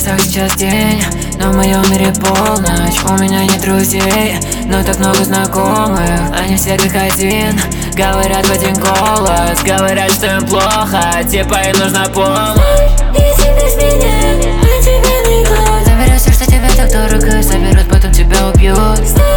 часах сейчас день, но в моем мире полночь. У меня нет друзей, но так много знакомых. Они все как один, говорят в один голос. Говорят, что им плохо, типа им нужна помощь. Иди без меня, а тебе не год. Заберу все, что тебе так дорого, заберут, потом тебя убьют.